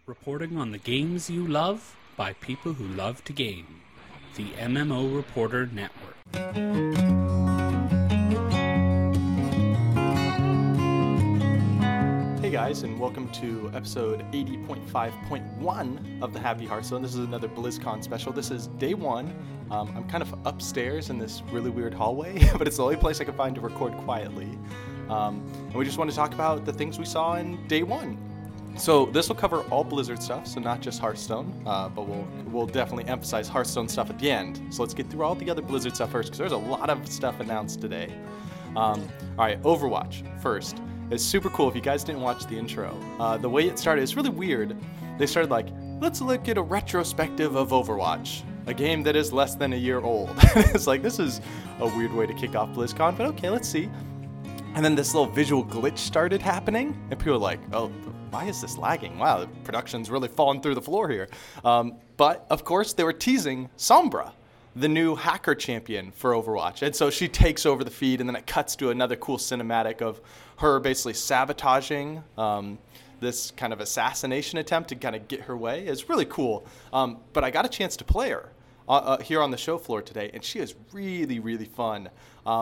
Reporting on the games you love by people who love to game. The MMO Reporter Network. Hey guys, and welcome to episode 80.5.1 of the Happy Hearthstone. This is another BlizzCon special. This is day one. I'm kind of upstairs in this really weird hallway, but it's the only place I can find to record quietly. And we just want to talk about the things we saw in day one. So this will cover all Blizzard stuff, so not just Hearthstone, but we'll definitely emphasize Hearthstone stuff at the end. So let's get through all the other Blizzard stuff first, because there's a lot of stuff announced today. All right, Overwatch first. It's super cool if you guys didn't watch the intro. The way it started is really weird. They started like, let's look at a retrospective of Overwatch, a game that is less than a year old. It's like, this is a weird way to kick off BlizzCon, but okay, let's see. And then this little visual glitch started happening, and people were like, oh, why is this lagging? Wow, the production's really falling through the floor here. But, of course, they were teasing Sombra, the new hacker champion for Overwatch. And so she takes over the feed, and then it cuts to another cool cinematic of her basically sabotaging this kind of assassination attempt to kind of get her way. It's really cool. But I got a chance to play her here on the show floor today, and she is really, really fun.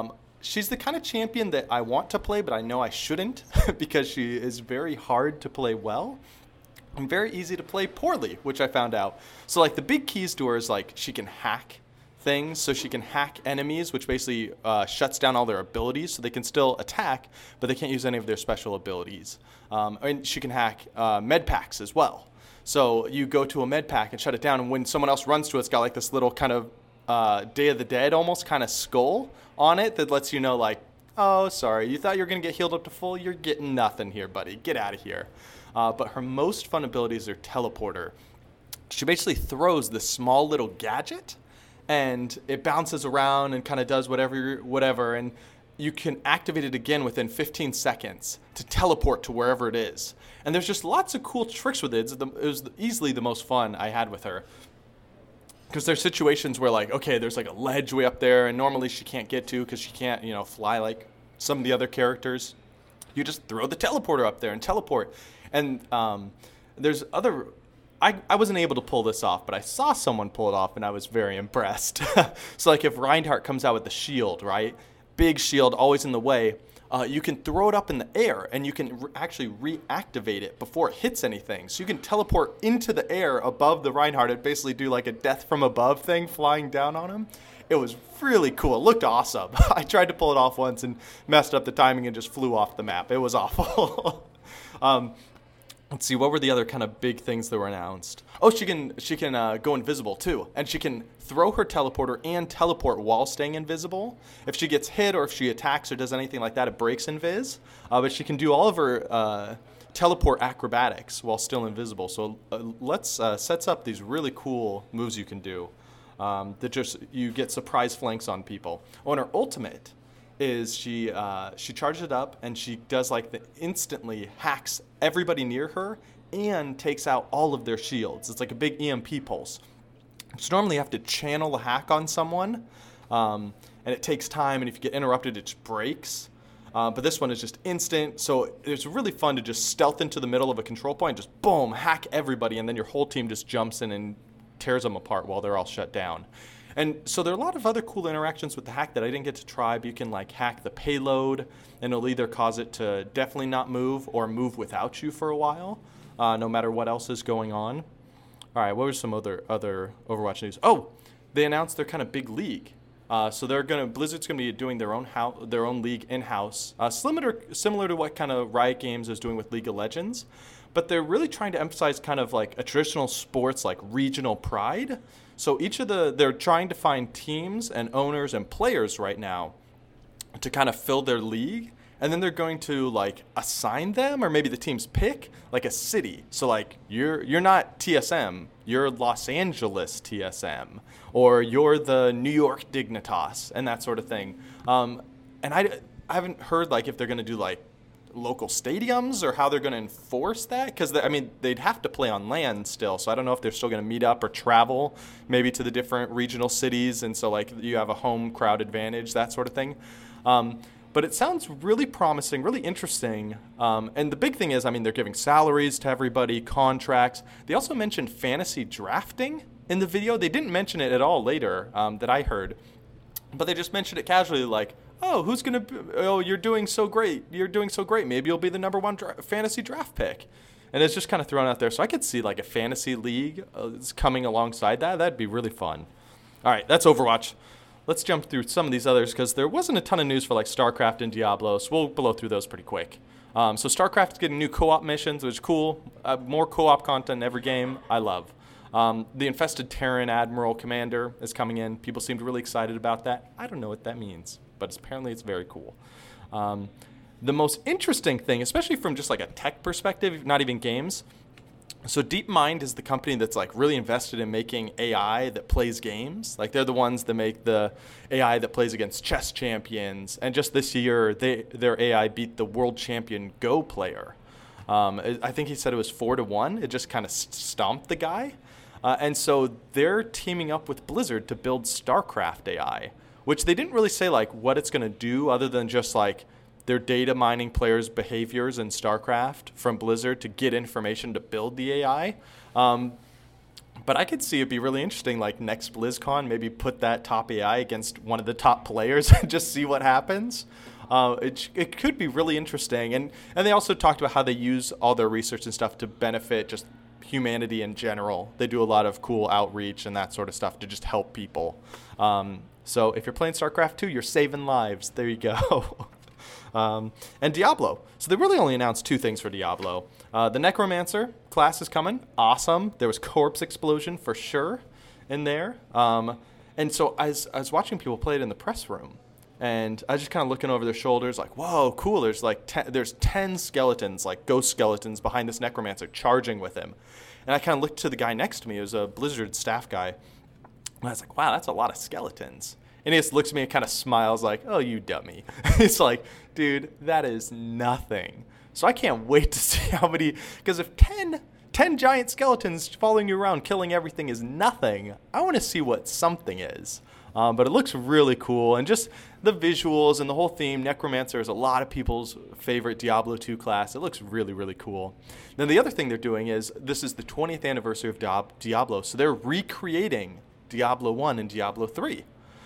She's the kind of champion that I want to play, but I know I shouldn't because she is very hard to play well and very easy to play poorly, which I found out. So, like, the big keys to her is, like, she can hack things. So she can hack enemies, which basically shuts down all their abilities, so they can still attack, but they can't use any of their special abilities. And she can hack med packs as well. So you go to a med pack and shut it down, and when someone else runs to it, it's got, like, this little kind of Day of the Dead almost kind of skull on it that lets you know, like, oh, sorry, you thought you were going to get healed up to full? You're getting nothing here, buddy. Get out of here. But her most fun ability is her teleporter. She basically throws this small little gadget, and it bounces around and kind of does whatever, and you can activate it again within 15 seconds to teleport to wherever it is. And there's just lots of cool tricks with it. It was easily the most fun I had with her. Because there's situations where, like, okay, there's like a ledge way up there, and normally she can't get to because she can't, fly like some of the other characters. You just throw the teleporter up there and teleport. And there's other... I wasn't able to pull this off, but I saw someone pull it off, and I was very impressed. So, like, if Reinhardt comes out with the shield, right? Big shield, always in the way. You can throw it up in the air, and you can actually reactivate it before it hits anything. So you can teleport into the air above the Reinhardt and basically do like a death from above thing flying down on him. It was really cool. It looked awesome. I tried to pull it off once and messed up the timing and just flew off the map. It was awful. Let's see, what were the other kind of big things that were announced? Oh, she can go invisible too, and she can throw her teleporter and teleport while staying invisible. If she gets hit or if she attacks or does anything like that, it breaks invis. But she can do all of her teleport acrobatics while still invisible. So let's sets up these really cool moves you can do that just you get surprise flanks on people. Oh, and her ultimate is she charges it up, and she does like the instantly hacks everybody near her and takes out all of their shields. It's like a big EMP pulse. So normally you have to channel the hack on someone, and it takes time, and if you get interrupted, it just breaks. But this one is just instant, so it's really fun to just stealth into the middle of a control point, just boom, hack everybody, and then your whole team just jumps in and tears them apart while they're all shut down. And so there are a lot of other cool interactions with the hack that I didn't get to try, but you can like hack the payload, and it'll either cause it to definitely not move or move without you for a while, no matter what else is going on. All right, what were some other Overwatch news? Oh, they announced their kind of big league. So Blizzard's gonna be doing their own league in-house, similar to what kind of Riot Games is doing with League of Legends, but they're really trying to emphasize kind of like a traditional sports like regional pride. So they're trying to find teams and owners and players right now to kind of fill their league, and then they're going to like assign them, or maybe the teams pick like a city. So like you're not TSM, you're Los Angeles TSM, or you're the New York Dignitas, and that sort of thing. And I haven't heard like if they're going to do like local stadiums or how they're going to enforce that, because they'd have to play on land still, so I don't know if they're still going to meet up or travel maybe to the different regional cities, and so like you have a home crowd advantage, that sort of thing. But it sounds really promising, really interesting. And the big thing is, I mean, they're giving salaries to everybody, contracts. They also mentioned fantasy drafting in the video. They didn't mention it at all later that I heard. But they just mentioned it casually like, oh, who's going to, oh, you're doing so great. You're doing so great. Maybe you'll be the number one fantasy draft pick. And it's just kind of thrown out there. So I could see like a fantasy league coming alongside that. That'd be really fun. All right, that's Overwatch. Let's jump through some of these others because there wasn't a ton of news for like StarCraft and Diablo, so we'll blow through those pretty quick. So StarCraft's getting new co-op missions, which is cool. More co-op content in every game. I love. The Infested Terran Admiral Commander is coming in. People seemed really excited about that. I don't know what that means, but apparently it's very cool. The most interesting thing, especially from just like a tech perspective, not even games, so DeepMind is the company that's like really invested in making AI that plays games. Like they're the ones that make the AI that plays against chess champions. And just this year, their AI beat the world champion Go player. I think he said it was 4-1. It just kind of stomped the guy. And so they're teaming up with Blizzard to build StarCraft AI, which they didn't really say like what it's going to do other than just like they're data mining players' behaviors in StarCraft from Blizzard to get information to build the AI. But I could see it be really interesting, like next BlizzCon, maybe put that top AI against one of the top players and just see what happens. It could be really interesting. And they also talked about how they use all their research and stuff to benefit just humanity in general. They do a lot of cool outreach and that sort of stuff to just help people. So if you're playing StarCraft 2, you're saving lives. There you go. And Diablo. So they really only announced two things for Diablo. The Necromancer class is coming. Awesome. There was Corpse Explosion for sure in there. And so I was watching people play it in the press room. And I was just kind of looking over their shoulders like, whoa, cool. There's like there's 10 skeletons, like ghost skeletons behind this Necromancer charging with him. And I kind of looked to the guy next to me. It was a Blizzard staff guy. And I was like, wow, that's a lot of skeletons. And he just looks at me and kind of smiles like, oh, you dummy. It's like, dude, that is nothing. So I can't wait to see how many, because if 10 giant skeletons following you around killing everything is nothing, I want to see what something is. But it looks really cool. And just the visuals and the whole theme, Necromancer is a lot of people's favorite Diablo 2 class. It looks really, really cool. Then the other thing they're doing is this is the 20th anniversary of Diablo. So they're recreating Diablo 1 and Diablo 3.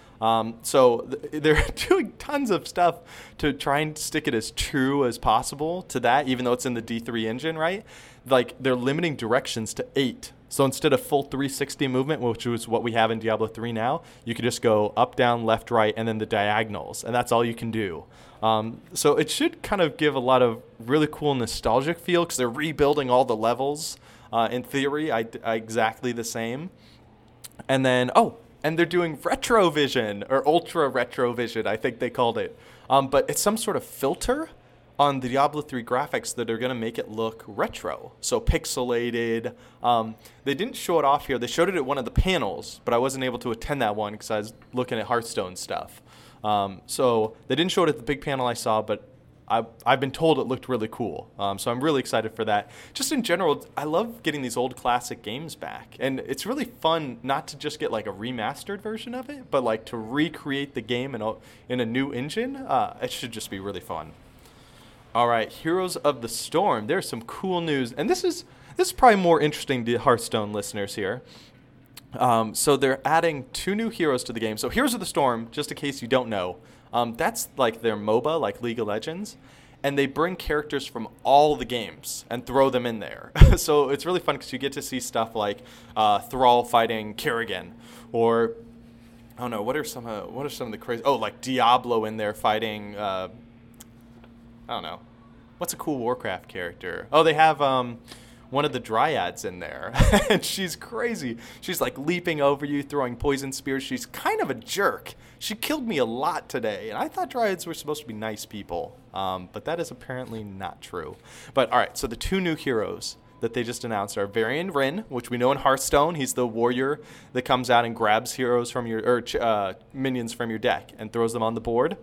So they're doing tons of stuff to try and stick it as true as possible to that, even though it's in the D3 engine, right? Like they're limiting directions to 8. So instead of full 360 movement, which is what we have in Diablo 3 now, you can just go up, down, left, right, and then the diagonals, and that's all you can do. So it should kind of give a lot of really cool nostalgic feel because they're rebuilding all the levels. In theory, exactly the same. And then, and they're doing retrovision or ultra retrovision, I think they called it. But it's some sort of filter on the Diablo 3 graphics that are going to make it look retro. So pixelated. They didn't show it off here. They showed it at one of the panels, but I wasn't able to attend that one because I was looking at Hearthstone stuff. So they didn't show it at the big panel I saw, but I've been told it looked really cool. So I'm really excited for that. Just in general, I love getting these old classic games back. And it's really fun not to just get like a remastered version of it, but like to recreate the game in a new engine. It should just be really fun. All right, Heroes of the Storm. There's some cool news. And this is probably more interesting to Hearthstone listeners here. So they're adding 2 new heroes to the game. So Heroes of the Storm, just in case you don't know, that's like their MOBA, like League of Legends. And they bring characters from all the games and throw them in there. So it's really fun because you get to see stuff like Thrall fighting Kerrigan. Or, I don't know, what are some of the crazy... Oh, like Diablo in there fighting... I don't know. What's a cool Warcraft character? Oh, they have one of the Dryads in there. And she's crazy. She's like leaping over you, throwing poison spears. She's kind of a jerk. She killed me a lot today. And I thought Dryads were supposed to be nice people. But that is apparently not true. But all right, so the 2 new heroes that they just announced are Varian Wrynn, which we know in Hearthstone. He's the warrior that comes out and grabs heroes from minions from your deck and throws them on the board.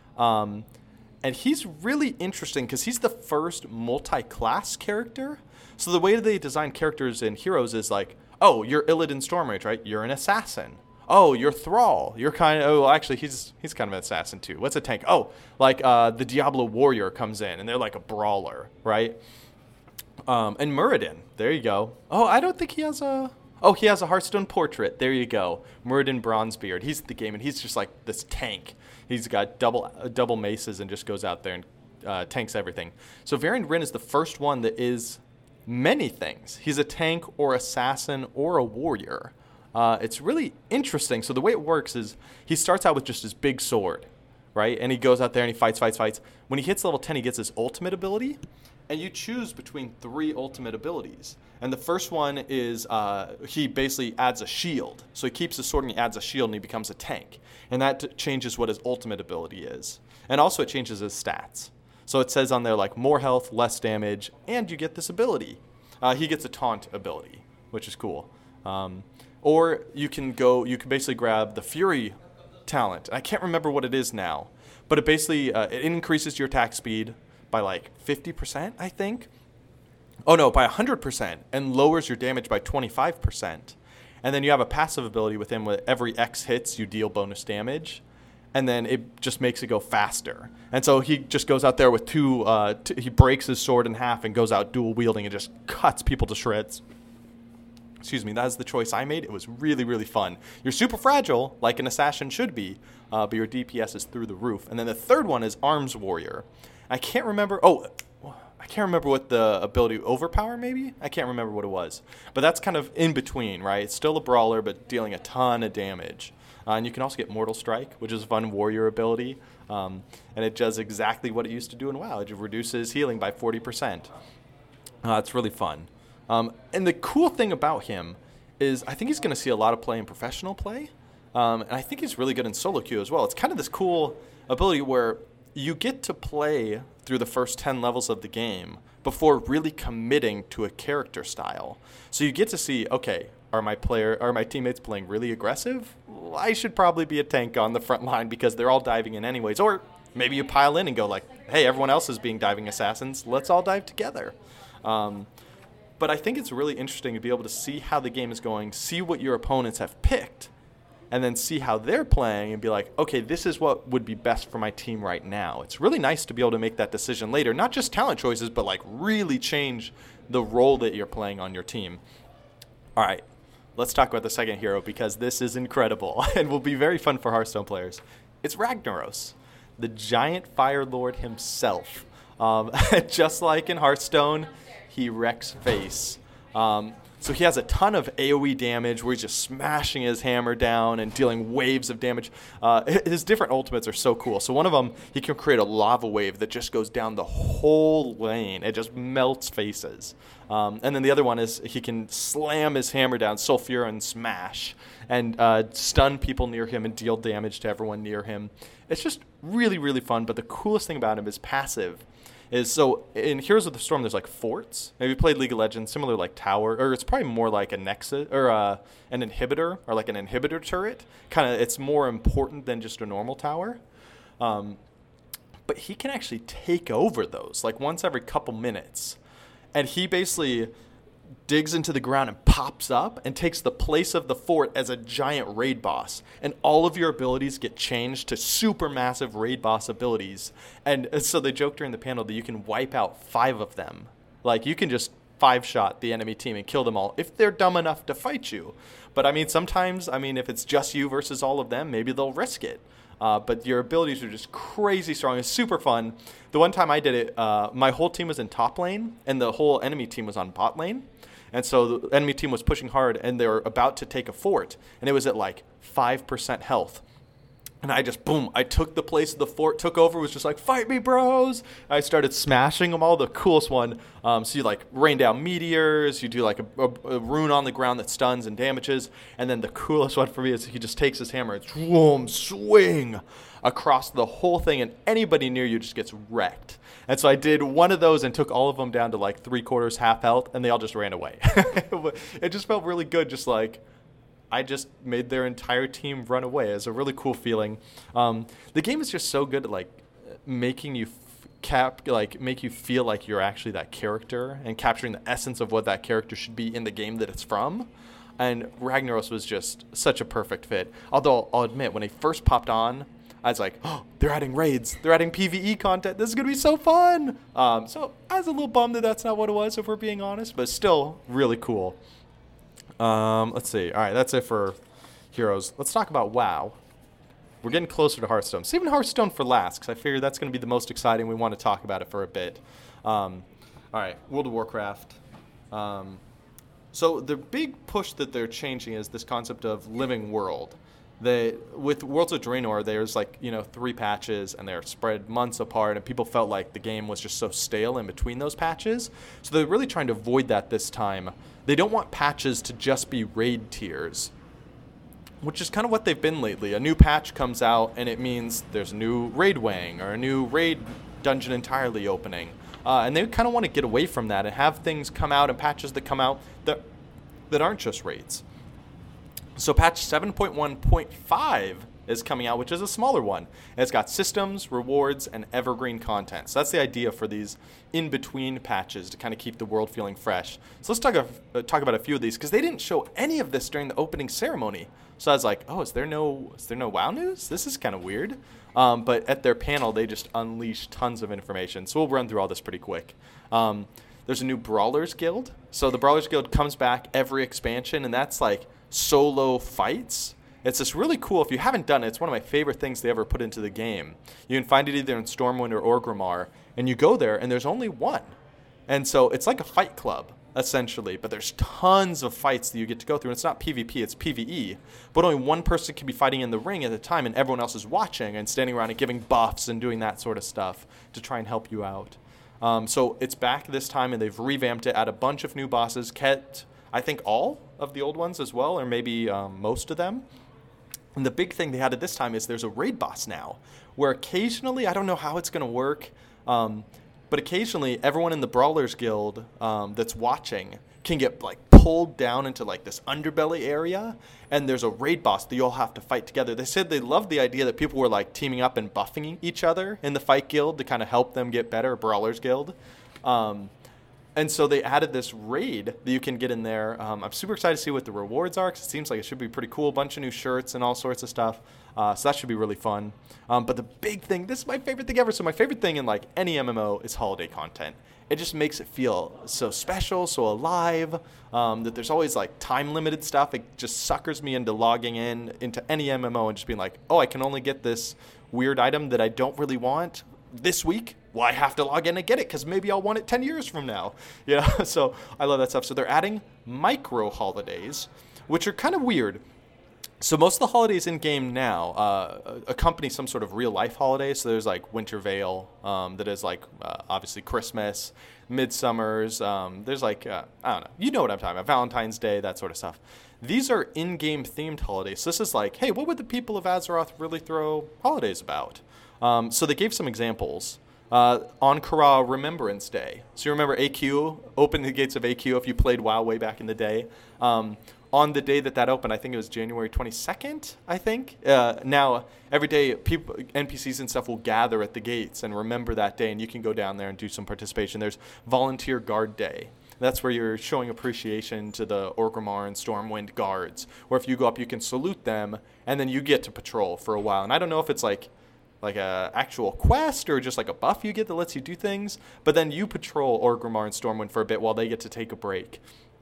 And he's really interesting because he's the first multi-class character. So the way they design characters in Heroes is like, oh, you're Illidan Stormrage, right? You're an assassin. oh, you're Thrall. You're kind of, oh, actually, he's kind of an assassin too. What's a tank? Oh, like the Diablo Warrior comes in, and they're like a brawler, right? And Muradin, there you go. Oh, I don't think he has a... Oh, he has a Hearthstone portrait. There you go. Muradin Bronzebeard. He's the game, and he's just like this tank. He's got double maces and just goes out there and tanks everything. So Varian Wrynn is the first one that is many things. He's a tank or assassin or a warrior. It's really interesting. So the way it works is he starts out with just his big sword, right? And he goes out there and he fights. When he hits level 10, he gets his ultimate ability. And you choose between 3 ultimate abilities. And the first one is he basically adds a shield. So he keeps his sword and he adds a shield and he becomes a tank. And that changes what his ultimate ability is. And also it changes his stats. So it says on there like more health, less damage, and you get this ability. He gets a taunt ability, which is cool. Or you can basically grab the Fury talent. I can't remember what it is now. But it basically it increases your attack speed by like 50%, I think. Oh no, by 100%, and lowers your damage by 25%. And then you have a passive ability with him where every X hits, you deal bonus damage. And then it just makes it go faster. And so he just goes out there with he breaks his sword in half and goes out dual wielding and just cuts people to shreds. Excuse me, that is the choice I made. It was really, really fun. You're super fragile, like an assassin should be, but your DPS is through the roof. And then the third one is Arms Warrior. I can't remember what the ability, Overpower maybe? I can't remember what it was. But that's kind of in between, right? It's still a brawler, but dealing a ton of damage. And you can also get Mortal Strike, which is a fun warrior ability. And it does exactly what it used to do in WoW. It reduces healing by 40%. It's really fun. And the cool thing about him is I think he's going to see a lot of play in professional play. And I think he's really good in solo queue as well. It's kind of this cool ability where you get to play through the first 10 levels of the game before really committing to a character style. So you get to see, okay, are my teammates playing really aggressive? Well, I should probably be a tank on the front line because they're all diving in anyways. Or maybe you pile in and go like, hey, everyone else is being diving assassins. Let's all dive together. But I think it's really interesting to be able to see how the game is going, see what your opponents have picked, and then see how they're playing and be like, okay, this is what would be best for my team right now. It's really nice to be able to make that decision later, not just talent choices, but like really change the role that you're playing on your team. All right, let's talk about the second hero because this is incredible and will be very fun for Hearthstone players. It's Ragnaros, the giant fire lord himself. Just like in Hearthstone, he wrecks face. So he has a ton of AoE damage where he's just smashing his hammer down and dealing waves of damage. His different ultimates are so cool. So one of them, he can create a lava wave that just goes down the whole lane. It just melts faces. And then the other one is he can slam his hammer down, Sulfura, and smash, and stun people near him and deal damage to everyone near him. It's just really, really fun. But the coolest thing about him is passive. So in Heroes of the Storm, there's like forts. Maybe you played League of Legends, similar like tower, or it's probably more like a nexus or an inhibitor or like an inhibitor turret. It's more important than just a normal tower. But he can actually take over those like once every couple minutes, and he basically digs into the ground and pops up and takes the place of the fort as a giant raid boss. And all of your abilities get changed to super massive raid boss abilities. And so they joked during the panel that you can wipe out 5 of them. Like you can just 5-shot the enemy team and kill them all if they're dumb enough to fight you. But sometimes, if it's just you versus all of them, maybe they'll risk it. But your abilities are just crazy strong. It's super fun. The one time I did it, my whole team was in top lane and the whole enemy team was on bot lane. And so the enemy team was pushing hard, and they were about to take a fort, and it was at like 5% health. And I just, boom, I took the place of the fort, took over, was just like, fight me, bros. I started smashing them all. The coolest one, so you like rain down meteors, you do like a rune on the ground that stuns and damages. And then the coolest one for me is he just takes his hammer and boom, swing across the whole thing, and anybody near you just gets wrecked. And so I did one of those and took all of them down to like 3/4 half health, and they all just ran away. It just felt really good, just like I just made their entire team run away. It's a really cool feeling. The game is just so good at like making you make you feel like you're actually that character and capturing the essence of what that character should be in the game that it's from. And Ragnaros was just such a perfect fit. Although I'll admit, when I first popped on, I was like, oh, they're adding raids. They're adding PvE content. This is going to be so fun. So I was a little bummed that that's not what it was, if we're being honest, but still really cool. Let's see. All right, that's it for Heroes. Let's talk about WoW. We're getting closer to Hearthstone. Saving Hearthstone for last, because I figure that's going to be the most exciting. We want to talk about it for a bit. All right, World of Warcraft. So the big push that they're changing is this concept of living world. With Worlds of Draenor, there's 3 patches, and they're spread months apart, and people felt like the game was just so stale in between those patches. So they're really trying to avoid that this time. They don't want patches to just be raid tiers, which is kind of what they've been lately. A new patch comes out, and it means there's a new raid wang or a new raid dungeon entirely opening. And they kind of want to get away from that and have things come out and patches that come out that aren't just raids. So patch 7.1.5 is coming out, which is a smaller one. And it's got systems, rewards, and evergreen content. So that's the idea for these in-between patches to kind of keep the world feeling fresh. So let's talk about a few of these, because they didn't show any of this during the opening ceremony. So I was like, oh, is there no WoW news? This is kind of weird. But at their panel, they just unleashed tons of information. So we'll run through all this pretty quick. There's a new Brawlers Guild. So the Brawlers Guild comes back every expansion, and that's like solo fights. It's just really cool. If you haven't done it, it's one of my favorite things they ever put into the game. You can find it either in Stormwind or Orgrimmar, and you go there, and there's only one. And so it's like a fight club, essentially, but there's tons of fights that you get to go through. And it's not PvP, it's PvE. But only one person can be fighting in the ring at a time, and everyone else is watching and standing around and giving buffs and doing that sort of stuff to try and help you out. So it's back this time, and they've revamped it, added a bunch of new bosses, kept, I think, all of the old ones as well, or maybe most of them. And the big thing they added this time is there's a raid boss now, where occasionally, I don't know how it's going to work, but occasionally everyone in the Brawlers Guild that's watching can get pulled down into this underbelly area, and there's a raid boss that you all have to fight together. They said they loved the idea that people were teaming up and buffing each other in the fight guild to kind of help them get better, Brawlers Guild. And so they added this raid that you can get in there. I'm super excited to see what the rewards are, because it seems like it should be pretty cool. A bunch of new shirts and all sorts of stuff. So that should be really fun. But the big thing, this is my favorite thing ever. So my favorite thing in any MMO is holiday content. It just makes it feel so special, so alive, that there's always time-limited stuff. It just suckers me into logging into any MMO and just being like, oh, I can only get this weird item that I don't really want this week. Well, I have to log in and get it, because maybe I'll want it 10 years from now. Yeah, so I love that stuff. So they're adding micro holidays, which are kind of weird. So most of the holidays in game now accompany some sort of real life holiday. So there's Winter Veil, that is obviously Christmas, Midsummer's. There's I don't know, you know what I'm talking about, Valentine's Day, that sort of stuff. These are in-game themed holidays. So this is hey, what would the people of Azeroth really throw holidays about? So they gave some examples. Ankara Remembrance Day. So you remember AQ, open the gates of AQ if you played WoW way back in the day. On the day that opened, I think it was January 22nd, I think. Now, every day, NPCs and stuff will gather at the gates and remember that day, and you can go down there and do some participation. There's Volunteer Guard Day. That's where you're showing appreciation to the Orgrimmar and Stormwind guards, where if you go up, you can salute them, and then you get to patrol for a while. And I don't know if it's like a actual quest or just a buff you get that lets you do things, but then you patrol Orgrimmar and Stormwind for a bit while they get to take a break.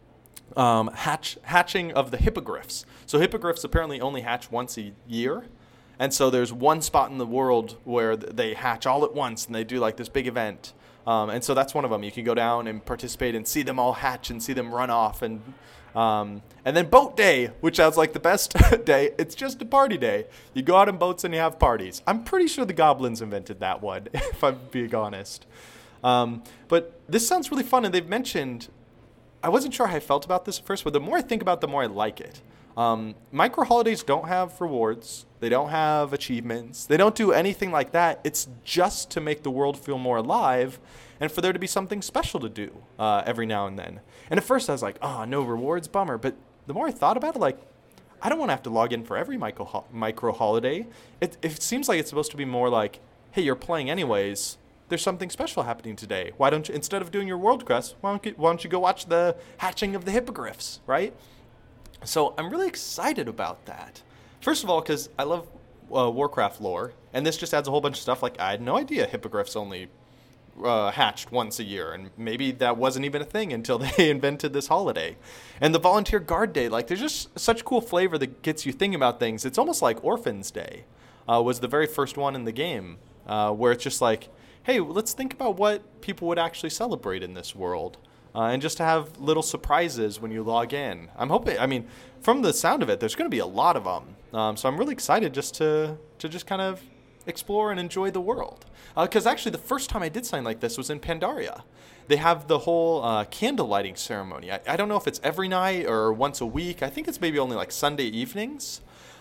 Hatching of the hippogriffs. So hippogriffs apparently only hatch once a year, and so there's one spot in the world where they hatch all at once, and they do this big event. And so that's one of them. You can go down and participate and see them all hatch and see them run off. And then Boat Day, which sounds like the best day. It's just a party day. You go out in boats and you have parties. I'm pretty sure the goblins invented that one, if I'm being honest. But this sounds really fun, and they've mentioned, I wasn't sure how I felt about this at first, but the more I think about it, the more I like it. Micro holidays don't have rewards. They don't have achievements. They don't do anything like that. It's just to make the world feel more alive and for there to be something special to do every now and then. And at first I was like, oh, no rewards, bummer. But the more I thought about it, I don't want to have to log in for every micro holiday. It seems like it's supposed to be more hey, you're playing anyways. There's something special happening today. Why don't you, instead of doing your world quest, why don't you go watch the hatching of the hippogriffs, right? So I'm really excited about that. First of all, because I love Warcraft lore, and this just adds a whole bunch of stuff. Like, I had no idea hippogriffs only hatched once a year, and maybe that wasn't even a thing until they invented this holiday. And the Volunteer Guard Day, like, there's just such cool flavor that gets you thinking about things. It's almost like Orphans Day was the very first one in the game, where it's just like, hey, let's think about what people would actually celebrate in this world. And just to have little surprises when you log in. I'm hoping, I mean, from the sound of it, there's going to be a lot of them. So I'm really excited just to just kind of explore and enjoy the world. Because actually the first time I did something like this was in Pandaria. They have the whole candle lighting ceremony. I don't know if it's every night or once a week. I think it's maybe only like Sunday evenings.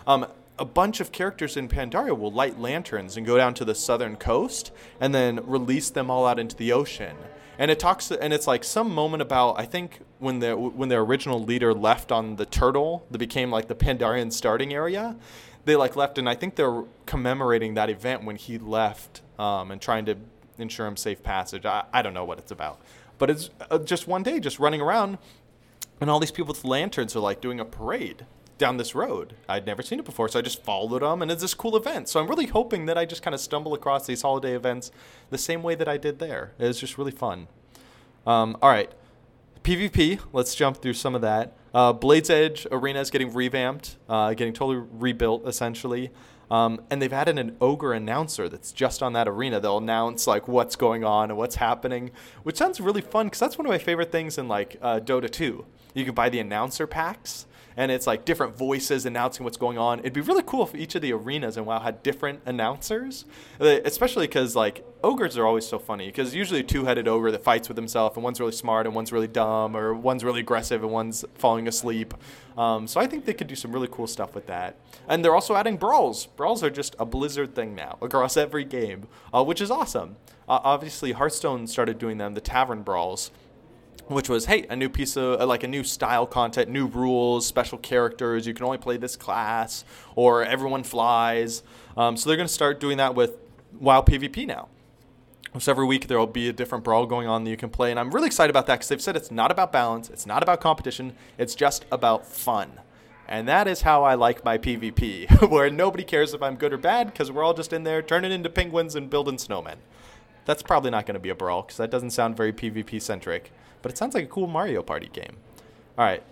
A bunch of characters in Pandaria will light lanterns and go down to the southern coast and then release them all out into the ocean. And it's like some moment about, I think, when their original leader left on the turtle that became like the Pandarian starting area, they like left, and I think they're commemorating that event when he left and trying to ensure him safe passage. I don't know what it's about, but it's just one day just running around, and all these people with lanterns are like doing a parade down this road. I'd never seen it before, so I just followed them, and it's this cool event. So I'm really hoping that I just kind of stumble across these holiday events the same way that I did there. It was just really fun. All right, PvP, let's jump through some of that. Blade's Edge Arena is getting revamped, getting totally rebuilt, essentially. And they've added an ogre announcer that's just on that arena. They'll announce like what's going on and what's happening, which sounds really fun because that's one of my favorite things in like Dota 2. You can buy the announcer packs, and it's like different voices announcing what's going on. It'd be really cool if each of the arenas in WoW had different announcers, especially because like ogres are always so funny, because usually a two-headed ogre that fights with himself, and one's really smart and one's really dumb, or one's really aggressive and one's falling asleep. So I think they could do some really cool stuff with that. And they're also adding brawls. Brawls are just a Blizzard thing now across every game, which is awesome. Obviously, Hearthstone started doing them, the Tavern Brawls, which was, hey, a new piece of, like a new style content, new rules, special characters, you can only play this class, or everyone flies. So they're going to start doing that with WoW PvP now. So every week there will be a different brawl going on that you can play, and I'm really excited about that because they've said it's not about balance, it's not about competition, it's just about fun. And that is how I like my PvP, where nobody cares if I'm good or bad because we're all just in there turning into penguins and building snowmen. That's probably not going to be a brawl because that doesn't sound very PvP-centric. But it sounds like a cool Mario Party game. All right.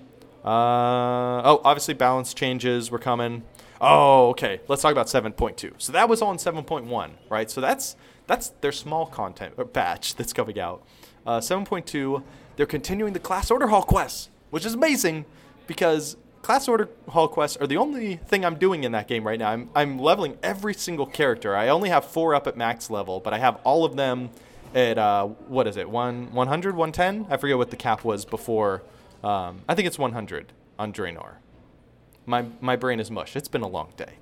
Obviously balance changes were coming. Oh, okay. Let's talk about 7.2. So that was all in 7.1, right? So that's their small content or batch that's coming out. 7.2, they're continuing the Class Order Hall quests, which is amazing because Class Order Hall quests are the only thing I'm doing in that game right now. I'm leveling every single character. I only have 4 up at max level, but I have all of them at, 100, 110? I forget what the cap was before. I think it's 100 on Draenor. My brain is mush. It's been a long day.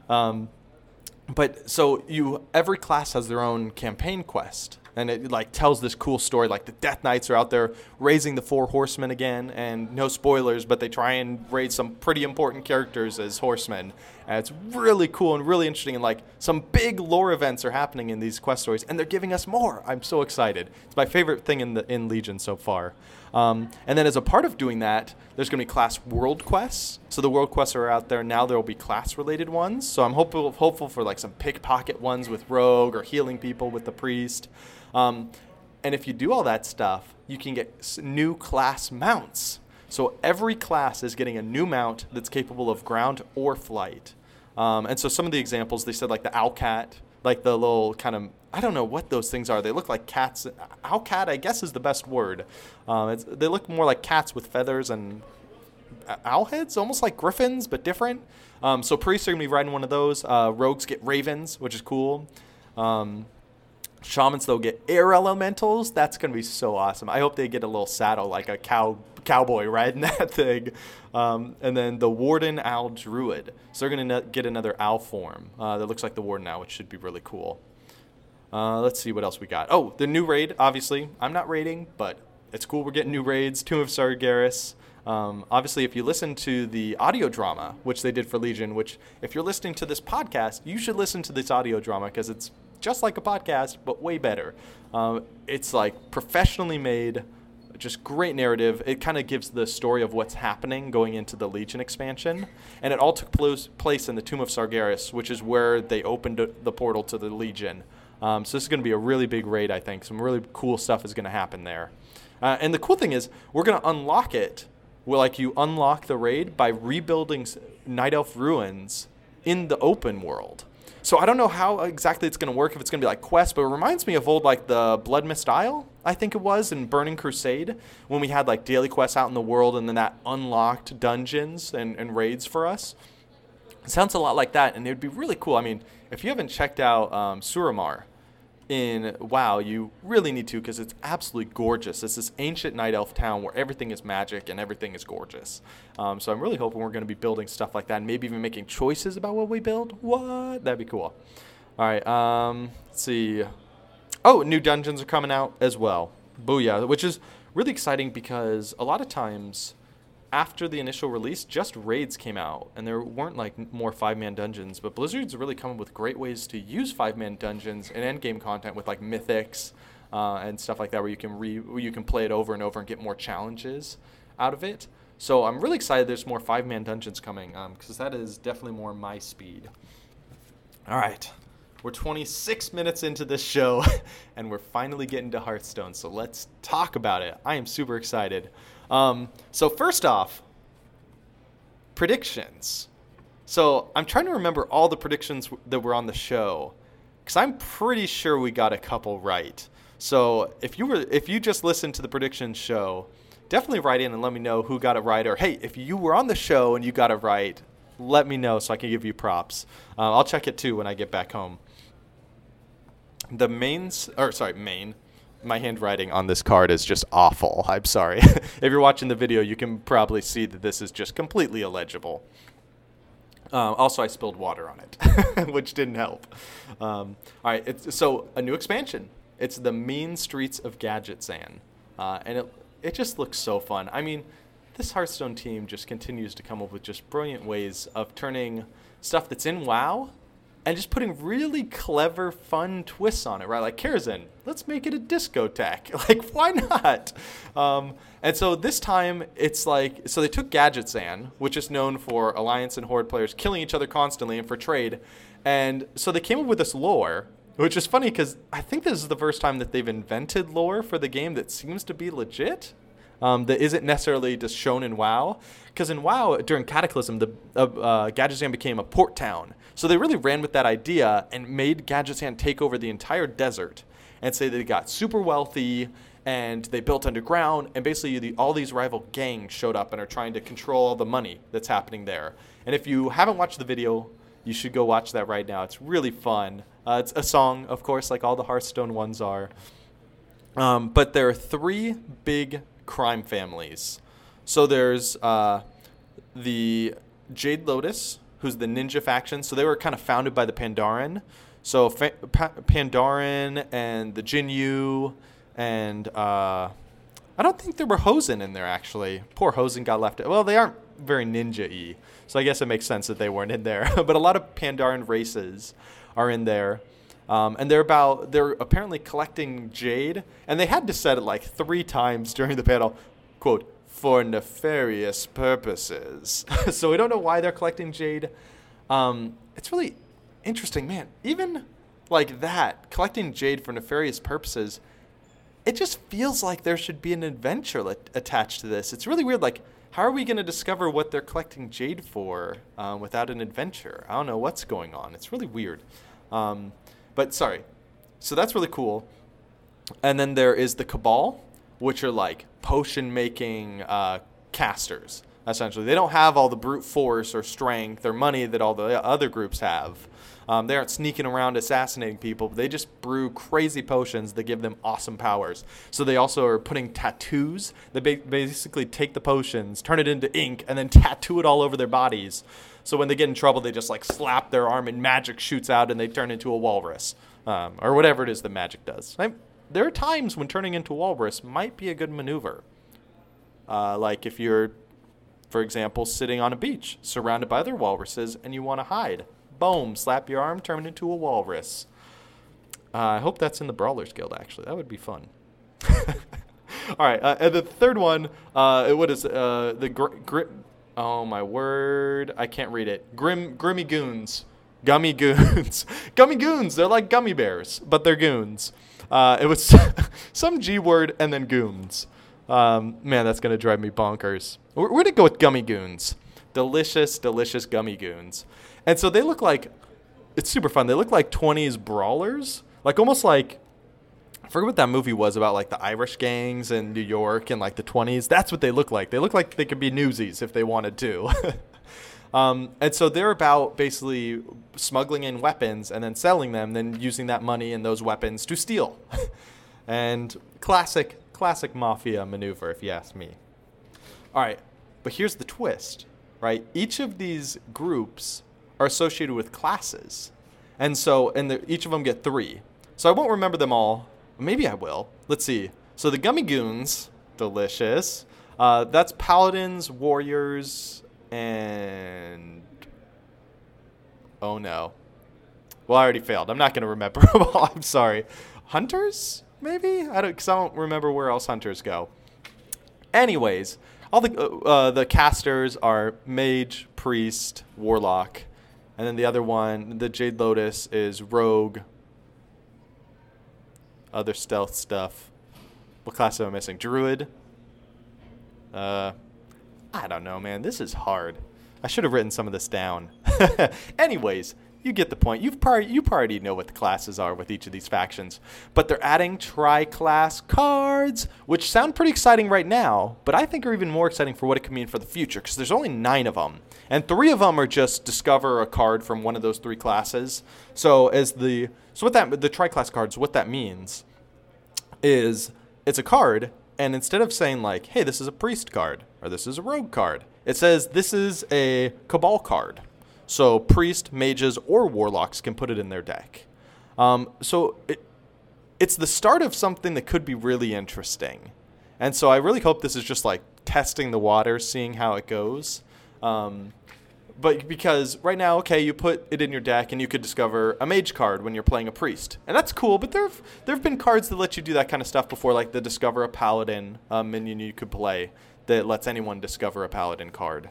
But so every class has their own campaign quest. And it like tells this cool story, like the Death Knights are out there raising the 4 horsemen again, and no spoilers, but they try and raise some pretty important characters as horsemen. And it's really cool and really interesting, and like some big lore events are happening in these quest stories, and they're giving us more. I'm so excited. It's my favorite thing in Legion so far. And then as a part of doing that, there's going to be class world quests. So the world quests are out there now. There will be class-related ones. So I'm hopeful for like some pickpocket ones with rogue or healing people with the priest. And if you do all that stuff, you can get new class mounts. So every class is getting a new mount that's capable of ground or flight. And so some of the examples, they said like the Owlcat, like the little kind of, I don't know what those things are. They look like cats. Owlcat, I guess, is the best word. They look more like cats with feathers and owl heads, almost like griffins, but different. So priests are going to be riding one of those. Rogues get ravens, which is cool. Shamans, they'll get air elementals. That's going to be so awesome. I hope they get a little saddle like a cowboy riding that thing. And then the Warden Owl Druid. So they're going to get another owl form that looks like the Warden Owl, which should be really cool. Let's see what else we got. Oh, the new raid, obviously. I'm not raiding, but it's cool we're getting new raids. Tomb of Sargeras. Obviously, if you listen to the audio drama, which they did for Legion, which if you're listening to this podcast, you should listen to this audio drama because it's just like a podcast, but way better. It's like professionally made Just great narrative. It kind of gives the story of what's happening going into the Legion expansion. And it all took place in the Tomb of Sargeras, which is where they opened the portal to the Legion. So this is going to be a really big raid, I think. Some really cool stuff is going to happen there. And the cool thing is we're going to unlock it. Well, like you unlock the raid by rebuilding Night Elf ruins in the open world. So I don't know how exactly it's going to work, if it's going to be like quest, but it reminds me of old like the Blood Mist Isle, I think it was, in Burning Crusade, when we had like daily quests out in the world and then that unlocked dungeons and raids for us. It sounds a lot like that, and it would be really cool. I mean, if you haven't checked out Suramar in WoW, you really need to, because it's absolutely gorgeous. It's this ancient night elf town where everything is magic and everything is gorgeous. So I'm really hoping we're going to be building stuff like that, and maybe even making choices about what we build. What? That'd be cool. All right, let's see. Oh, new dungeons are coming out as well. Booyah, which is really exciting because a lot of times after the initial release, just raids came out, and there weren't like more 5-man dungeons, but Blizzard's really come up with great ways to use 5-man dungeons and endgame content with like mythics and stuff like that, where you can play it over and over and get more challenges out of it. So I'm really excited there's more 5-man dungeons coming, because that is definitely more my speed. All right, we're 26 minutes into this show, and we're finally getting to Hearthstone, so let's talk about it. I am super excited. So first off, predictions. So I'm trying to remember all the predictions that were on the show, because I'm pretty sure we got a couple right. So if you just listened to the predictions show, definitely write in and let me know who got it right. Or hey, if you were on the show and you got it right, let me know so I can give you props. I'll check it too when I get back home. My handwriting on this card is just awful. I'm sorry. If you're watching the video, you can probably see that this is just completely illegible. Also, I spilled water on it, which didn't help. All right, so a new expansion. It's the Mean Streets of Gadgetzan, and it just looks so fun. I mean, this Hearthstone team just continues to come up with just brilliant ways of turning stuff that's in WoW and just putting really clever, fun twists on it, right? Like Karazhan, let's make it a discotheque. Like, why not? And so this time, it's like, so they took Gadgetzan, which is known for Alliance and Horde players killing each other constantly and for trade. And so they came up with this lore, which is funny because I think this is the first time that they've invented lore for the game that seems to be legit. That isn't necessarily just shown in WoW. Because in WoW, during Cataclysm, Gadgetzan became a port town. So they really ran with that idea and made Gadgetzan take over the entire desert and say they got super wealthy and they built underground. And basically, all these rival gangs showed up and are trying to control all the money that's happening there. And if you haven't watched the video, you should go watch that right now. It's really fun. It's a song, of course, like all the Hearthstone ones are. But there are 3 big crime families. So there's the Jade Lotus, who's the ninja faction. So they were kind of founded by the Pandaren. So Pandaren and the Jinyu, and I don't think there were Hosen in there, actually. Poor Hosen got left. Well, they aren't very ninja-y, so I guess it makes sense that they weren't in there. But a lot of Pandaren races are in there. And they're apparently collecting jade, and they had to set it like 3 times during the panel, quote, for nefarious purposes. So we don't know why they're collecting jade. It's really interesting, man. Even like that, collecting jade for nefarious purposes, it just feels like there should be an adventure attached to this. It's really weird. Like, how are we going to discover what they're collecting jade for without an adventure? I don't know what's going on. It's really weird. But sorry. So that's really cool. And then there is the Cabal, which are like potion-making casters, essentially. They don't have all the brute force or strength or money that all the other groups have. They aren't sneaking around assassinating people. They just brew crazy potions that give them awesome powers. So they also are putting tattoos. They basically take the potions, turn it into ink, and then tattoo it all over their bodies. So when they get in trouble, they just like slap their arm and magic shoots out and they turn into a walrus. Or whatever it is that magic does. There are times when turning into a walrus might be a good maneuver. Like if you're, for example, sitting on a beach surrounded by other walruses and you want to hide. Boom, slap your arm, turn into a walrus. I hope that's in the Brawlers Guild, actually. That would be fun. All right, and the third one, what is oh my word, I can't read it. Grimmy Goons. Gummy Goons. Gummy Goons, they're like gummy bears, but they're goons. It was some G word and then goons. Man, that's going to drive me bonkers. We're going to go with Gummy Goons. Delicious, delicious Gummy Goons. And so they look like, it's super fun. They look like 20s brawlers. Like almost like, I forget what that movie was about, like the Irish gangs in New York in like the 20s. That's what they look like. They look like they could be newsies if they wanted to. And so they're about basically smuggling in weapons and then selling them, then using that money and those weapons to steal. And classic mafia maneuver, if you ask me. All right, but here's the twist, right? Each of these groups are associated with classes. And so, each of them get 3. So I won't remember them all. Maybe I will. Let's see. So the Gummy Goons, delicious. That's Paladins, Warriors, and... oh no. Well, I already failed. I'm not going to remember them all. I'm sorry. Hunters? Maybe? Because I don't remember where else hunters go. Anyways, all the casters are mage, priest, warlock. And then the other one, the Jade Lotus, is rogue. Other stealth stuff. What class am I missing? Druid? I don't know, man. This is hard. I should have written some of this down. Anyways, you get the point. You already know what the classes are with each of these factions. But they're adding tri-class cards, which sound pretty exciting right now, but I think are even more exciting for what it could mean for the future, because there's only 9 of them. And 3 of them are just discover a card from one of those 3 classes. So the tri-class cards, what that means is it's a card, and instead of saying like, hey, this is a priest card, or this is a rogue card, it says this is a cabal card. So priest, mages, or warlocks can put it in their deck. So it's the start of something that could be really interesting. And so I really hope this is just like testing the water, seeing how it goes. But because right now, okay, you put it in your deck and you could discover a mage card when you're playing a priest. And that's cool, but there have been cards that let you do that kind of stuff before, like the Discover a Paladin minion you could play that lets anyone discover a Paladin card.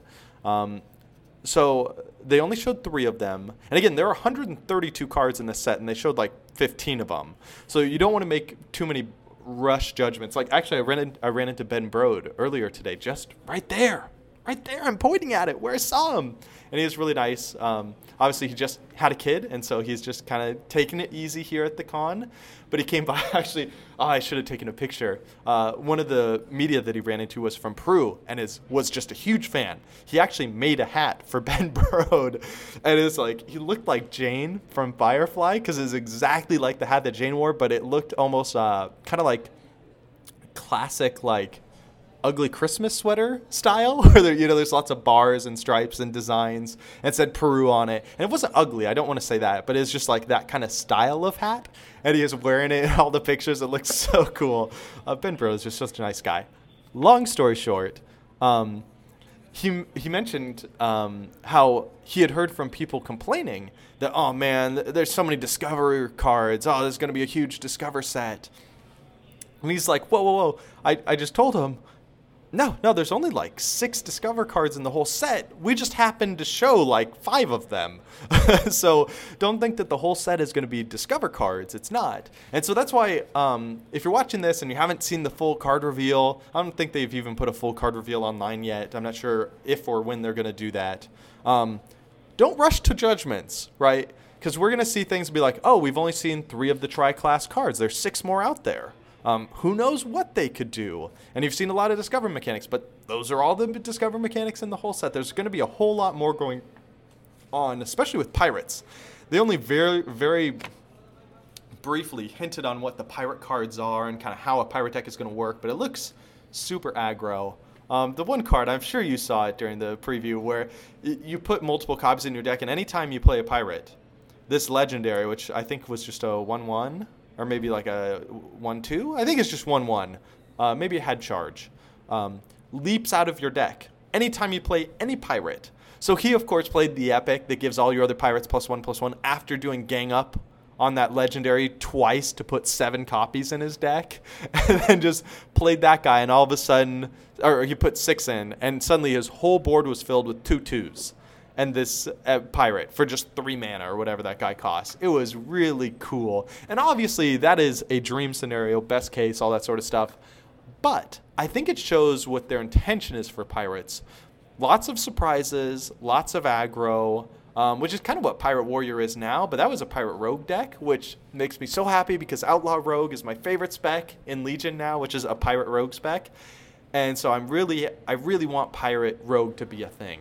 So they only showed 3 of them. And again, there are 132 cards in this set, and they showed like 15 of them. So you don't want to make too many rush judgments. Like, actually, I ran into Ben Brode earlier today, just right there. Right there, I'm pointing at it where I saw him. And he was really nice. Obviously, he just had a kid, and so he's just kind of taking it easy here at the con. But he came by, actually, I should have taken a picture. One of the media that he ran into was from Peru, and was just a huge fan. He actually made a hat for Ben Brode. And it's like, he looked like Jane from Firefly, because it's exactly like the hat that Jane wore, but it looked almost kind of like classic, like, ugly Christmas sweater style, where there's lots of bars and stripes and designs, and it said Peru on it. And it wasn't ugly, I don't want to say that, but it's just like that kind of style of hat. And he is wearing it in all the pictures. It looks so cool. Ben Brode is just such a nice guy. Long story short, he mentioned how he had heard from people complaining that, oh man, there's so many Discover cards. Oh, there's going to be a huge Discover set. And he's like, whoa. I just told him, No, there's only like 6 Discover cards in the whole set. We just happened to show like 5 of them. So don't think that the whole set is going to be Discover cards. It's not. And so that's why if you're watching this and you haven't seen the full card reveal, I don't think they've even put a full card reveal online yet. I'm not sure if or when they're going to do that. Don't rush to judgments, right? Because we're going to see things be like, oh, we've only seen 3 of the tri-class cards. There's 6 more out there. Who knows what they could do? And you've seen a lot of Discover mechanics, but those are all the Discover mechanics in the whole set. There's going to be a whole lot more going on, especially with pirates. They only very, very briefly hinted on what the pirate cards are and kind of how a pirate deck is going to work, but it looks super aggro. The one card, I'm sure you saw it during the preview, where you put multiple copies in your deck, and anytime you play a pirate, this legendary, which I think was just a 1/1, or maybe like a 1/2. I think it's just 1/1. Maybe it had charge. Leaps out of your deck anytime you play any pirate. So he, of course, played the epic that gives all your other pirates +1/+1 after doing gang up on that legendary twice to put 7 copies in his deck, and then just played that guy, and all of a sudden, or he put 6 in, and suddenly his whole board was filled with 2/2s. And this pirate for just 3 mana or whatever that guy costs. It was really cool. And obviously that is a dream scenario, best case, all that sort of stuff. But I think it shows what their intention is for pirates. Lots of surprises, lots of aggro, which is kind of what Pirate Warrior is now. But that was a Pirate Rogue deck, which makes me so happy because Outlaw Rogue is my favorite spec in Legion now, which is a Pirate Rogue spec. And so I really want Pirate Rogue to be a thing.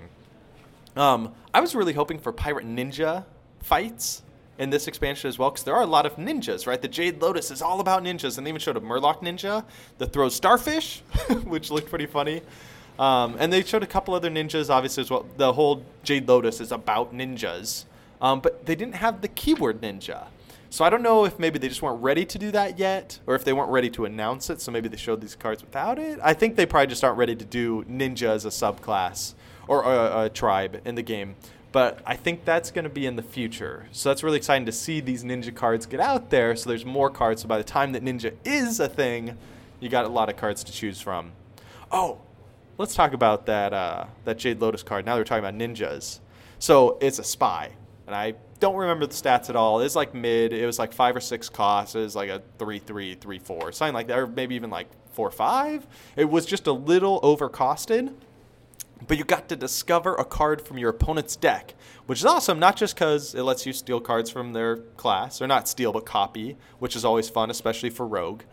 I was really hoping for Pirate Ninja fights in this expansion as well, because there are a lot of ninjas, right? The Jade Lotus is all about ninjas, and they even showed a Murloc ninja that throws starfish, which looked pretty funny. And they showed a couple other ninjas, obviously, as well. The whole Jade Lotus is about ninjas, but they didn't have the keyword ninja. So I don't know if maybe they just weren't ready to do that yet, or if they weren't ready to announce it, so maybe they showed these cards without it. I think they probably just aren't ready to do ninja as a subclass or a tribe in the game. But I think that's going to be in the future. So that's really exciting to see these ninja cards get out there, so there's more cards. So by the time that ninja is a thing, you got a lot of cards to choose from. Oh, let's talk about that Jade Lotus card. Now they're talking about ninjas. So it's a spy, and I don't remember the stats at all. It's like mid. It was like 5 or 6 costs. It was like a 3/3, 3/4, something like that, or maybe even like 4/5. It was just a little overcosted. But you got to discover a card from your opponent's deck, which is awesome, not just because it lets you steal cards from their class, or not steal, but copy, which is always fun, especially for Rogue.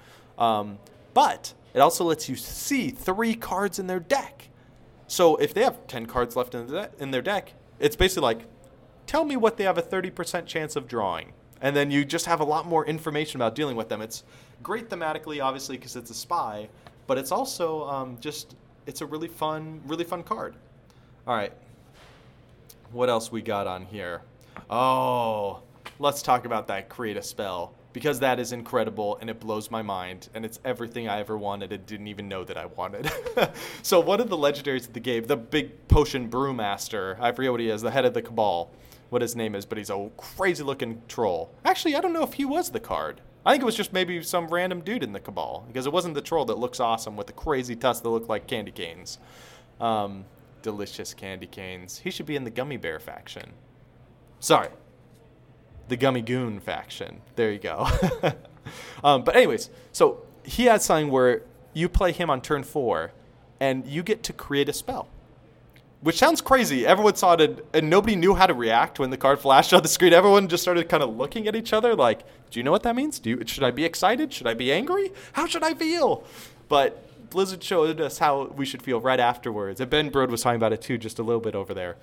But it also lets you see 3 cards in their deck. So if they have 10 cards left in their deck, it's basically like, tell me what they have a 30% chance of drawing. And then you just have a lot more information about dealing with them. It's great thematically, obviously, because it's a spy, but it's also it's a really fun card. All right. What else we got on here? Oh, let's talk about that Create a Spell, because that is incredible and it blows my mind, and it's everything I ever wanted and didn't even know that I wanted. So one of the legendaries of the game, the big potion brewmaster, I forget what he is, the head of the Cabal, what his name is, but he's a crazy looking troll. Actually, I don't know if he was the card. I think it was just maybe some random dude in the Cabal, because it wasn't the troll that looks awesome with the crazy tusks that look like candy canes. Delicious candy canes. He should be in the Gummy Bear faction. Sorry. The Gummy Goon faction. There you go. But anyways, so he has something where you play him on turn 4, and you get to create a spell. Which sounds crazy. Everyone saw it, and nobody knew how to react when the card flashed on the screen. Everyone just started kind of looking at each other like, do you know what that means? Should I be excited? Should I be angry? How should I feel? But Blizzard showed us how we should feel right afterwards. And Ben Brode was talking about it too, just a little bit over there.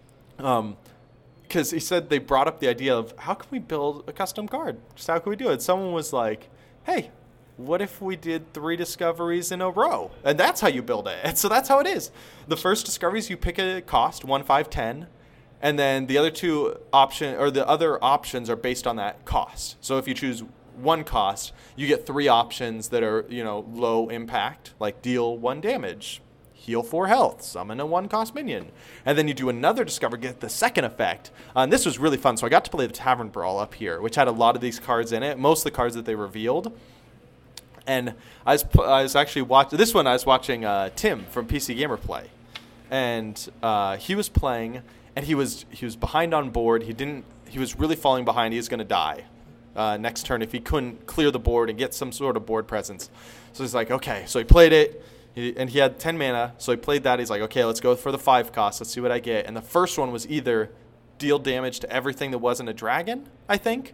Because he said they brought up the idea of, how can we build a custom card? Just how can we do it? Someone was like, hey, what if we did 3 discoveries in a row? And that's how you build it. And so that's how it is. The first discoveries, you pick a cost, 1, 5, 10. And then the other the other options are based on that cost. So if you choose 1 cost, you get 3 options that are, low impact, like deal 1 damage, heal 4 health, summon a 1 cost minion. And then you do another discover, get the second effect. And this was really fun. So I got to play the Tavern Brawl up here, which had a lot of these cards in it, most of the cards that they revealed. And I was actually watching this one. I was watching Tim from PC Gamer play, and he was playing, and he was behind on board. He was really falling behind. He was going to die next turn if he couldn't clear the board and get some sort of board presence. So he's like, okay. So he played it, and he had 10 mana. So he played that. He's like, okay, let's go for the 5 cost. Let's see what I get. And the first one was either deal damage to everything that wasn't a dragon, I think.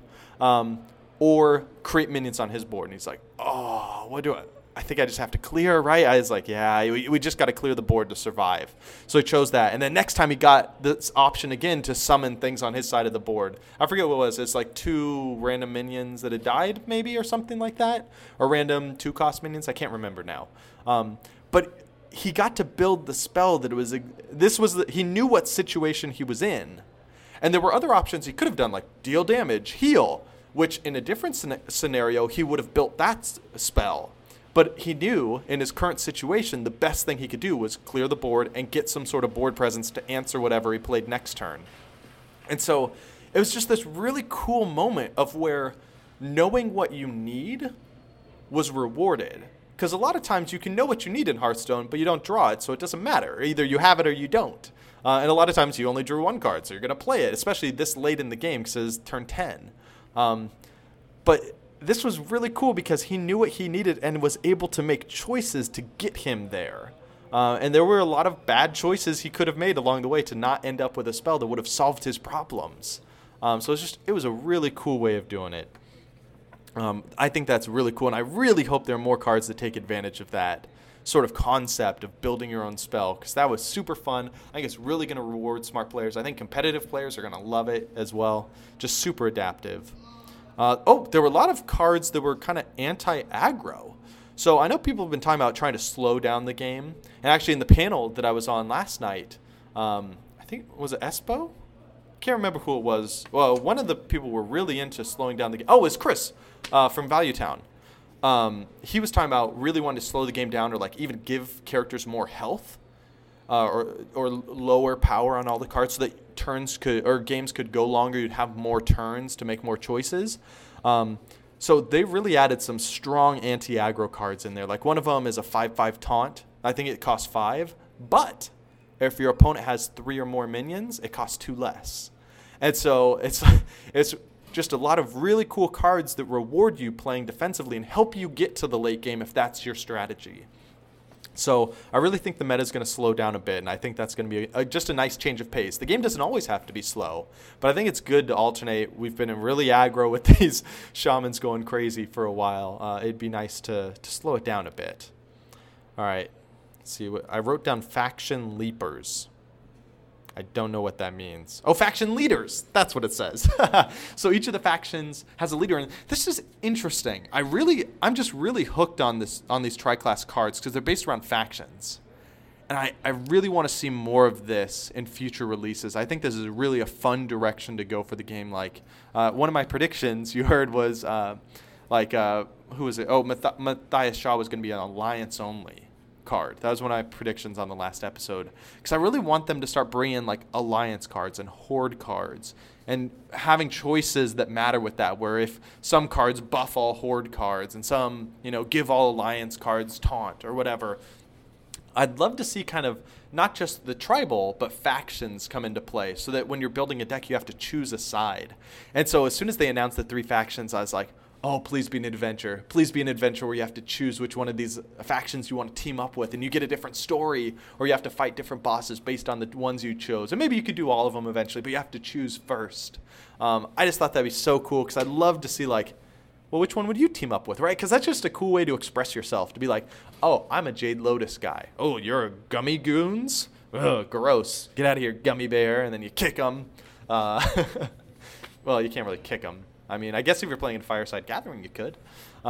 Or create minions on his board. And he's like, oh, what do I think I just have to clear, right? I was like, yeah, we just got to clear the board to survive. So he chose that. And then next time he got this option again to summon things on his side of the board. I forget what it was. It's like 2 random minions that had died maybe, or something like that. Or random 2 cost minions. I can't remember now. But he got to build the spell that he knew what situation he was in. And there were other options he could have done, like deal damage, heal, which in a different scenario, he would have built that spell. But he knew in his current situation, the best thing he could do was clear the board and get some sort of board presence to answer whatever he played next turn. And so it was just this really cool moment of where knowing what you need was rewarded. Because a lot of times you can know what you need in Hearthstone, but you don't draw it, so it doesn't matter. Either you have it or you don't. And a lot of times you only drew one card, so you're going to play it, especially this late in the game because it's turn 10. But this was really cool because he knew what he needed and was able to make choices to get him there. And there were a lot of bad choices he could have made along the way to not end up with a spell that would have solved his problems. So it was a really cool way of doing it. I think that's really cool, and I really hope there are more cards that take advantage of that sort of concept of building your own spell, because that was super fun. I think it's really going to reward smart players. I think competitive players are going to love it as well. Just super adaptive. There were a lot of cards that were kind of anti-aggro. So I know people have been talking about trying to slow down the game. And actually in the panel that I was on last night, I think, was it Espo? Can't remember who it was. Well, one of the people were really into slowing down the game. Oh, it was Chris from Value Town. He was talking about really wanting to slow the game down, or like even give characters more health, or lower power on all the cards, so that games could go longer. You'd have more turns to make more choices. So they really added some strong anti-aggro cards in there. Like one of them is a 5/5 taunt. I think it costs 5, but if your opponent has 3 or more minions, it costs 2 less. And so it's just a lot of really cool cards that reward you playing defensively and help you get to the late game if that's your strategy. So I really think the meta is going to slow down a bit, and I think that's going to be just a nice change of pace. The game doesn't always have to be slow, but I think it's good to alternate. We've been in really aggro with these shamans going crazy for a while. It'd be nice to slow it down a bit. All right. Let's see what I wrote down. Faction leapers. I don't know what that means. Oh, faction leaders. That's what it says. So each of the factions has a leader, and this is interesting. I'm just really hooked on these tri-class cards because they're based around factions, and I really want to see more of this in future releases. I think this is really a fun direction to go for the game. Like one of my predictions you heard was who was it? Oh, Matthias Shaw was going to be an alliance only card. That was one of my predictions on the last episode, because I really want them to start bringing in like alliance cards and horde cards and having choices that matter with that, where if some cards buff all horde cards and some give all alliance cards taunt or whatever. I'd love to see kind of not just the tribal but factions come into play, so that when you're building a deck you have to choose a side. And so as soon as they announced the 3 factions, I was like, oh, please be an adventure. Please be an adventure where you have to choose which one of these factions you want to team up with, and you get a different story, or you have to fight different bosses based on the ones you chose. And maybe you could do all of them eventually, but you have to choose first. I just thought that'd be so cool, because I'd love to see, like, well, which one would you team up with, right? Because that's just a cool way to express yourself, to be like, oh, I'm a Jade Lotus guy. Oh, you're a Gummy Goons? Ugh, gross. Get out of here, Gummy Bear. And then you kick them. Well, you can't really kick them. I mean, I guess if you're playing in Fireside Gathering, you could.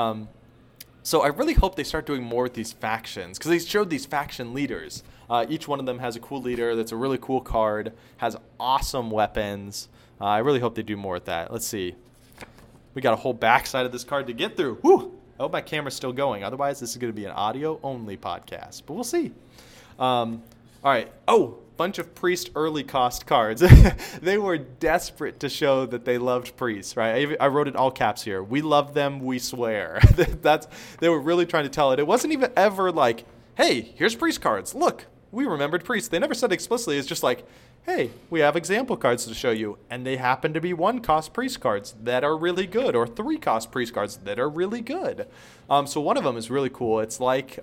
So I really hope they start doing more with these factions, because they showed these faction leaders. Each one of them has a cool leader that's a really cool card, has awesome weapons. I really hope they do more with that. Let's see. We got a whole backside of this card to get through. Whew! I hope my camera's still going. Otherwise, this is going to be an audio-only podcast. But we'll see. All right. Oh, bunch of Priest early cost cards. They were desperate to show that they loved Priests, right? I wrote in all caps here. We love them, we swear. They were really trying to tell it. It wasn't even ever like, hey, here's Priest cards. Look, we remembered Priests. They never said explicitly. It's just like, hey, we have example cards to show you. And they happen to be 1-cost Priest cards that are really good, or 3-cost Priest cards that are really good. So one of them is really cool. It's like,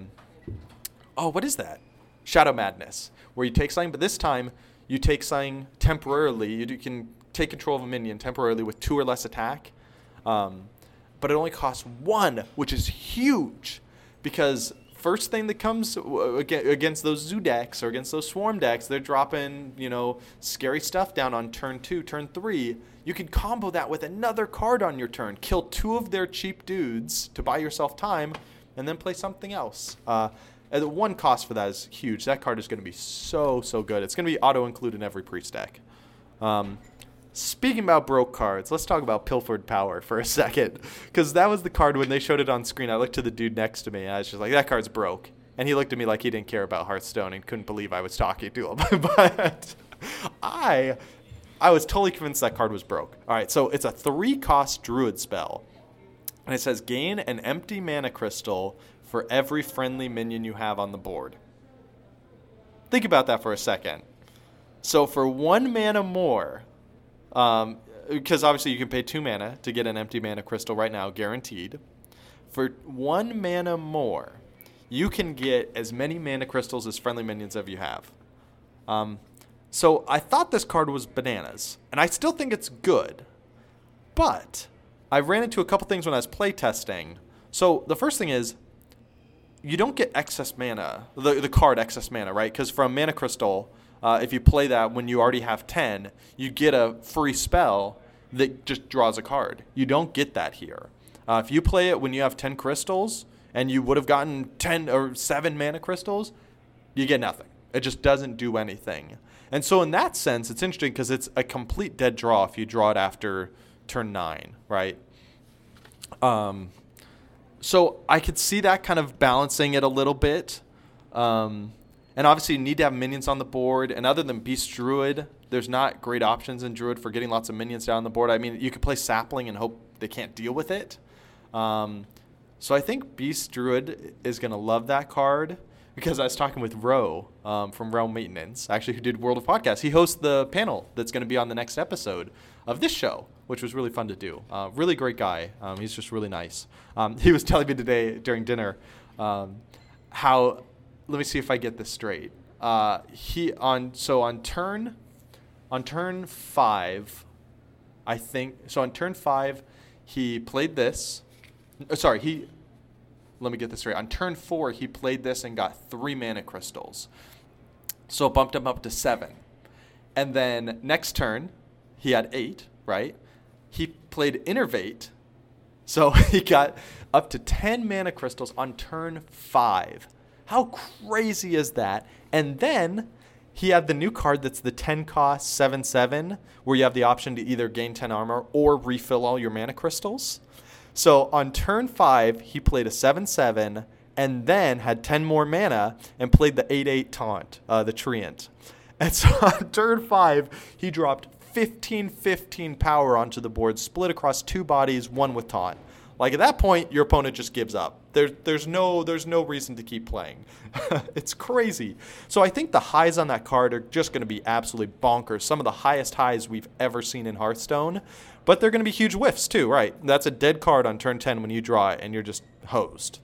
what is that? Shadow Madness, where you take something, but this time you take something temporarily. You can take control of a minion temporarily with 2 or less attack, but it only costs 1, which is huge, because first thing that comes against those zoo decks or against those swarm decks, they're dropping scary stuff down on turn 2, turn 3. You can combo that with another card on your turn, kill 2 of their cheap dudes to buy yourself time, and then play something else. And the 1 cost for that is huge. That card is going to be so good. It's going to be auto-include in every Priest deck. Speaking about broke cards, let's talk about Pilfered Power for a second. Because that was the card when they showed it on screen. I looked to the dude next to me, and I was just like, that card's broke. And he looked at me like he didn't care about Hearthstone and couldn't believe I was talking to him. But I was totally convinced that card was broke. All right, so it's a 3-cost Druid spell. And it says gain an empty mana crystal for every friendly minion you have on the board. Think about that for a second. So for 1 mana more, because obviously you can pay 2 mana to get an empty mana crystal right now, guaranteed. For 1 mana more, you can get as many mana crystals as friendly minions as you have. So I thought this card was bananas, and I still think it's good. But I ran into a couple things when I was playtesting. So the first thing is, you don't get excess mana, the card excess mana, right? Because from Mana Crystal, if you play that when you already have 10, you get a free spell that just draws a card. You don't get that here. If you play it when you have 10 crystals, and you would have gotten 10 or 7 mana crystals, you get nothing. It just doesn't do anything. And so in that sense, it's interesting because it's a complete dead draw if you draw it after turn 9, right? So I could see that kind of balancing it a little bit. And obviously you need to have minions on the board. And other than Beast Druid, there's not great options in Druid for getting lots of minions down the board. I mean, you could play Sapling and hope they can't deal with it. So I think Beast Druid is going to love that card. Because I was talking with Ro from Realm Maintenance, actually, who did World of Podcasts. He hosts the panel that's going to be on the next episode of this show, which was really fun to do. Really great guy. He's just really nice. He was telling me today during dinner how, let me see if I get this straight. On turn 5, I think, so on turn 5, he played this. Let me get this right. On turn 4, he played this and got 3 mana crystals. So it bumped him up to 7. And then next turn, he had 8, right? He played Innervate. So he got up to 10 mana crystals on turn 5. How crazy is that? And then he had the new card that's the 10 cost 7/7, where you have the option to either gain 10 armor or refill all your mana crystals. So on turn 5, he played a 7/7 and then had 10 more mana and played the 8/8 taunt, the Treant. And so on turn 5, he dropped 15/15 power onto the board, split across 2 bodies, 1 with taunt. Like at that point, your opponent just gives up. There's no reason to keep playing. It's crazy. So I think the highs on that card are just going to be absolutely bonkers. Some of the highest highs we've ever seen in Hearthstone. But they're going to be huge whiffs too, right? That's a dead card on turn 10 when you draw it and you're just hosed.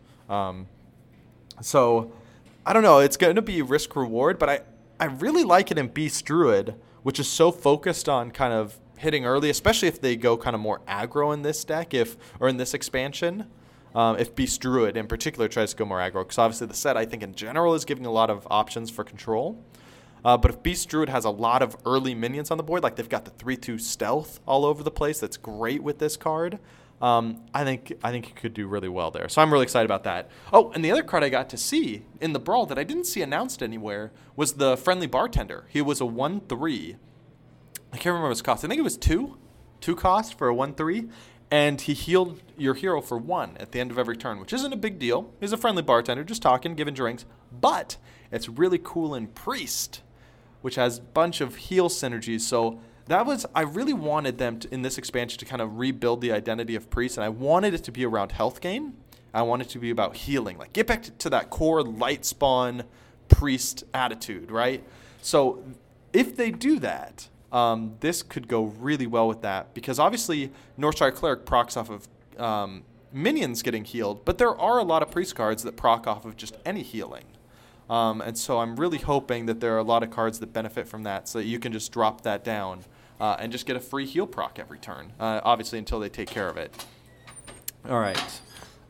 So I don't know. It's going to be risk reward, but I really like it in Beast Druid, which is so focused on kind of hitting early, especially if they go kind of more aggro in this deck, or in this expansion. If Beast Druid in particular tries to go more aggro, because obviously the set I think in general is giving a lot of options for control. But if Beast Druid has a lot of early minions on the board, like they've got the 3/2 stealth all over the place, that's great with this card. I think you could do really well there. So I'm really excited about that. Oh, and the other card I got to see in the Brawl that I didn't see announced anywhere was the Friendly Bartender. He was a 1/3. I can't remember his cost. I think it was 2 cost for a 1/3. And he healed your hero for 1 at the end of every turn, which isn't a big deal. He's a friendly bartender, just talking, giving drinks. But it's really cool in Priest, which has a bunch of heal synergies. So I really wanted them to, in this expansion, to kind of rebuild the identity of Priest, and I wanted it to be around health gain. I wanted it to be about healing. Like, get back to that core light spawn Priest attitude, right? So if they do that, this could go really well with that, because obviously Northshire Cleric procs off of minions getting healed, but there are a lot of Priest cards that proc off of just any healing. And so I'm really hoping that there are a lot of cards that benefit from that, so that you can just drop that down and just get a free heal proc every turn, obviously until they take care of it. All right.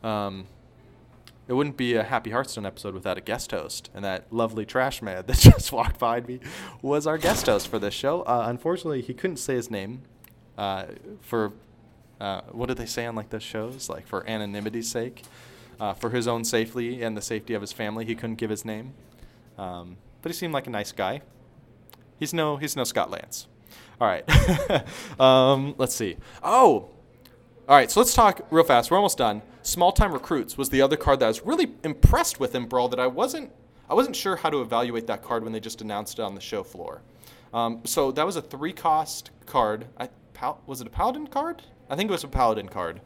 It wouldn't be a Happy Hearthstone episode without a guest host, and that lovely trash man that just walked behind me was our guest host for this show. Unfortunately, he couldn't say his name for, what do they say on like those shows? Like for anonymity's sake. For his own safety and the safety of his family, he couldn't give his name. But he seemed like a nice guy. He's no Scott Lance. All right. Let's see. Oh! All right, so let's talk real fast. We're almost done. Small Time Recruits was the other card that I was really impressed with in Brawl that I I wasn't sure how to evaluate that card when they just announced it on the show floor. So that was a 3-cost card. Was it a Paladin card? I think it was a Paladin card.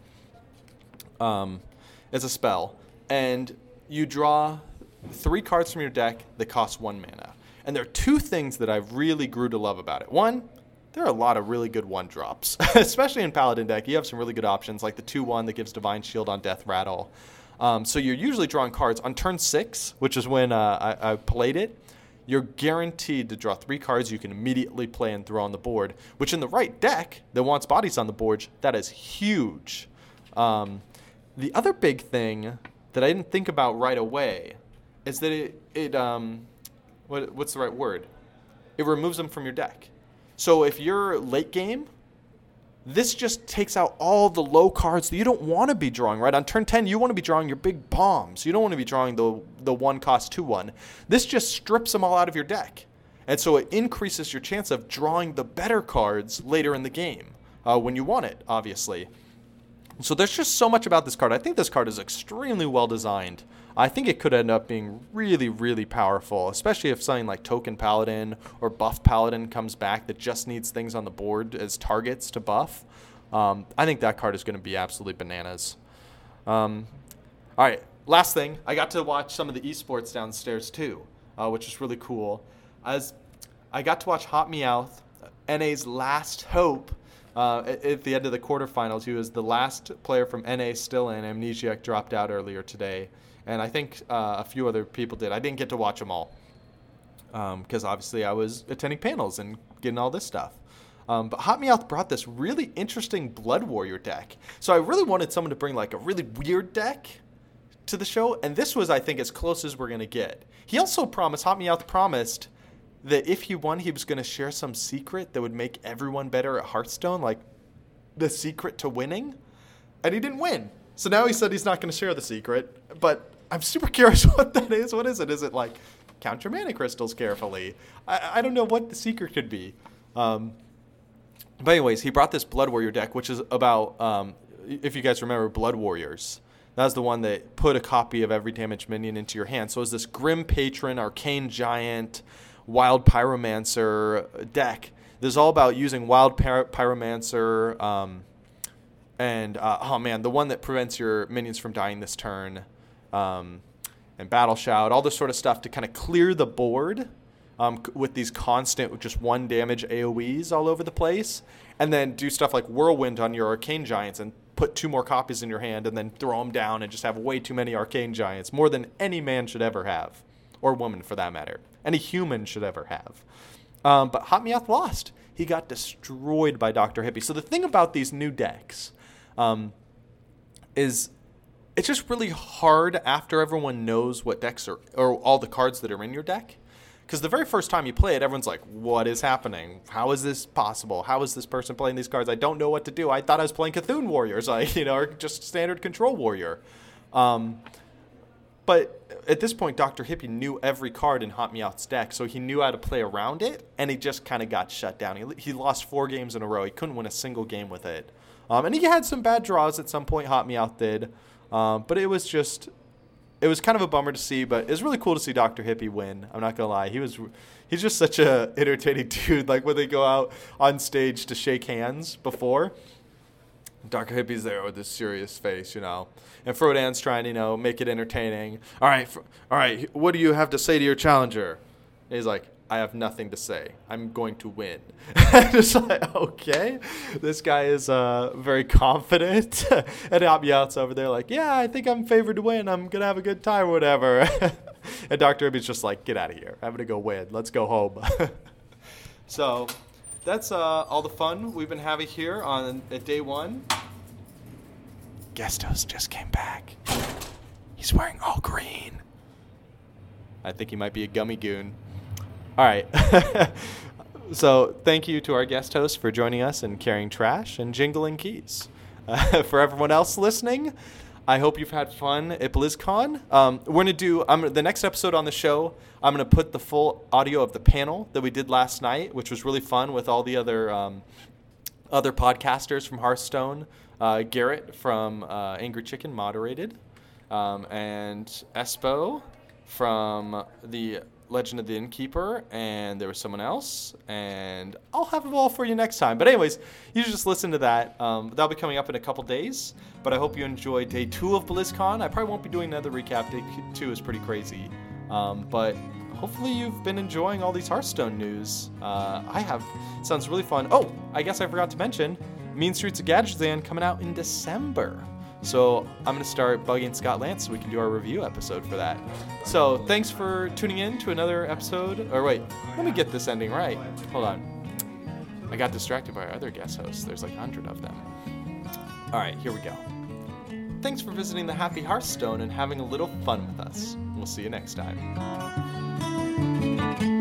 It's a spell. And you draw 3 cards from your deck that cost 1 mana. And there are 2 things that I really grew to love about it. One, there are a lot of really good 1-drops, especially in Paladin deck. You have some really good options, like the 2/1 that gives Divine Shield on Death Rattle. So you're usually drawing cards on turn 6, which is when I played it. You're guaranteed to draw 3 cards you can immediately play and throw on the board, which in the right deck that wants bodies on the board, that is huge. The other big thing that I didn't think about right away is that what's the right word? It removes them from your deck. So if you're late game, this just takes out all the low cards that you don't want to be drawing, right? On turn 10, you want to be drawing your big bombs. You don't want to be drawing the 1-cost 2/1. This just strips them all out of your deck. And so it increases your chance of drawing the better cards later in the game when you want it, obviously. So there's just so much about this card. I think this card is extremely well designed. I think it could end up being really, really powerful, especially if something like Token Paladin or Buff Paladin comes back that just needs things on the board as targets to buff. I think that card is going to be absolutely bananas. All right, last thing. I got to watch some of the esports downstairs too, which is really cool. As I got to watch Hot Meowth, NA's last hope. At the end of the quarterfinals, he was the last player from NA still in. Amnesiac dropped out earlier today. And I think a few other people did. I didn't get to watch them all because obviously I was attending panels and getting all this stuff. But Hot Meowth brought this really interesting Blood Warrior deck. So I really wanted someone to bring like a really weird deck to the show. And this was, I think, as close as we're going to get. He also promised, Hot Meowth promised that if he won, he was going to share some secret that would make everyone better at Hearthstone, like the secret to winning. And he didn't win. So now he said he's not going to share the secret. But I'm super curious what that is. What is it? Is it like count your mana crystals carefully? I don't know what the secret could be. But anyways, he brought this Blood Warrior deck, which is about, if you guys remember Blood Warriors, that was the one that put a copy of every damaged minion into your hand. So it was this Grim Patron, Arcane Giant, Wild Pyromancer deck. This is all about using Wild Pyromancer and, the one that prevents your minions from dying this turn. And Battle Shout, all this sort of stuff to kind of clear the board with these constant, just 1 damage AoEs all over the place. And then do stuff like Whirlwind on your Arcane Giants and put 2 more copies in your hand and then throw them down and just have way too many Arcane Giants, more than any man should ever have, or woman for that matter. Any human should ever have. But Hot Meowth lost. He got destroyed by Dr. Hippie. So the thing about these new decks is it's just really hard after everyone knows what decks are, or all the cards that are in your deck. Because the very first time you play it, everyone's like, what is happening? How is this possible? How is this person playing these cards? I don't know what to do. I thought I was playing Cthulhu Warriors, or just standard Control Warrior. But at this point, Dr. Hippie knew every card in Hot Meowth's deck, so he knew how to play around it, and he just kind of got shut down. He lost 4 games in a row. He couldn't win a single game with it. And he had some bad draws at some point, Hot Meowth did. But it was kind of a bummer to see, but it was really cool to see Dr. Hippie win. I'm not going to lie. He's just such a entertaining dude. Like when they go out on stage to shake hands before, Dr. Hippie's there with this serious face, And Frodan's trying to, make it entertaining. All right, what do you have to say to your challenger? And he's like, I have nothing to say. I'm going to win. Just like, okay. This guy is very confident. And Hot Meowth's over there like, yeah, I think I'm favored to win. I'm going to have a good time or whatever. And Dr. Hippie's just like, get out of here. I'm going to go win. Let's go home. So that's all the fun we've been having here at day 1. Guest host just came back. He's wearing all green. I think he might be a gummy goon. All right. So thank you to our guest host for joining us and carrying trash and jingling keys. For everyone else listening, I hope you've had fun at BlizzCon. We're going to do the next episode on the show. I'm going to put the full audio of the panel that we did last night, which was really fun with all the other podcasters from Hearthstone. Garrett from Angry Chicken moderated, and Espo from the Legend of the Innkeeper, and there was someone else, and I'll have them all for you next time. But anyways, you should just listen to that. That'll be coming up in a couple days, but I hope you enjoyed day 2 of BlizzCon. I probably won't be doing another recap. Day 2 is pretty crazy, but hopefully you've been enjoying all these Hearthstone news. I have. Sounds really fun. Oh, I guess I forgot to mention, Mean Streets of Gadgetzan coming out in December. So I'm going to start bugging Scott Lance so we can do our review episode for that. So thanks for tuning in to another episode. Or wait, let me get this ending right. Hold on. I got distracted by our other guest hosts. There's like 100 of them. All right, here we go. Thanks for visiting the Happy Hearthstone and having a little fun with us. We'll see you next time.